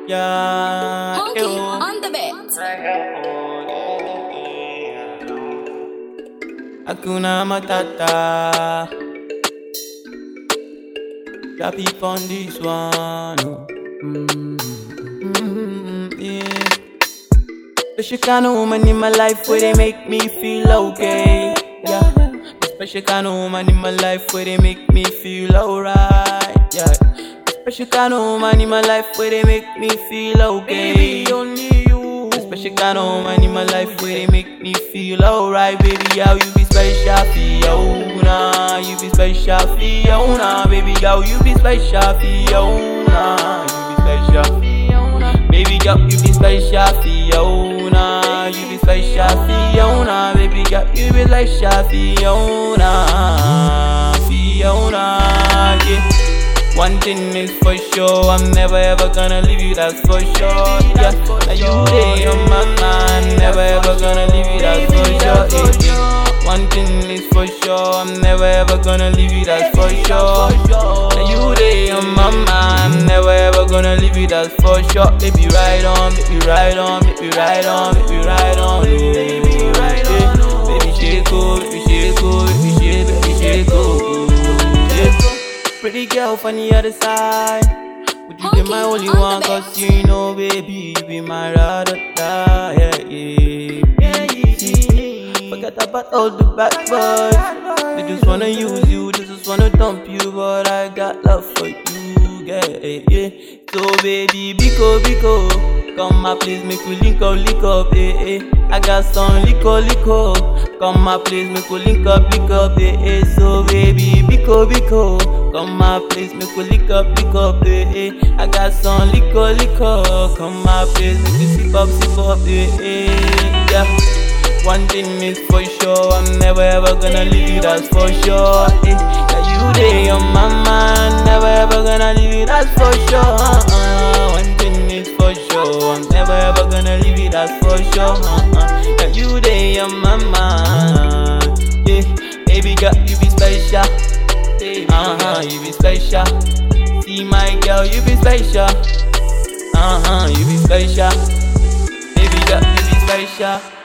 Yeah, Monkey ew. on the bed. Hakuna Matata. Got people on this one. Oh. Yeah. Special kind of woman in my life where they make me feel okay. Yeah. Special kind of woman in my life where they make me feel alright. Yeah. Special kind of woman in my life where they make me feel okay. Baby, only you. Special kind of woman in my life where they make me feel alright. Baby, how you be special for you, nah. You be special for you, nah. Baby, how you be special for you, nah. You be special for you, nah. Baby, girl, you be special for you, nah. You be special for you, nah. Baby, girl, you be special for you, nah. For you, nah, yeah. One thing is for sure, I'm never ever gonna leave you, that's for sure. Yeah, now you day on my mind, never ever gonna leave you, that's for sure. Yeah. One thing is for sure, I'm never ever gonna leave you, that's for sure. Now you day on my mind, never ever gonna leave you, that's for sure. Baby, ride on, baby, ride on, baby, ride on, baby, ride on, baby, ride on. Baby, shake, baby, shake, baby, shake, baby, shake, yeah. Pretty girl from the other side, would you be my only one? Cause you know, baby, you be my ride or die. Yeah, yeah. Forget about all the bad boys. They just wanna use you, they just wanna dump you. But I got love for you, yeah, yeah. So baby, Biko, come my place, make we link up, eh. I got some liquor. Come my place, make we link up, eh. So baby, Biko, come my place, make we link up, eh. I got some liquor. Come my place, make we sip up, eh. Yeah. One thing is for sure, I'm never ever gonna leave you, that's for sure. Eh. Now you day on my mind, never ever gonna leave you, that's for sure. One thing is for sure, I'm never ever gonna leave you, that's for sure. Now you day on my mind, yeah. Baby girl, you be special. You be special. See my girl, you be special. You be special. Baby girl, you be special.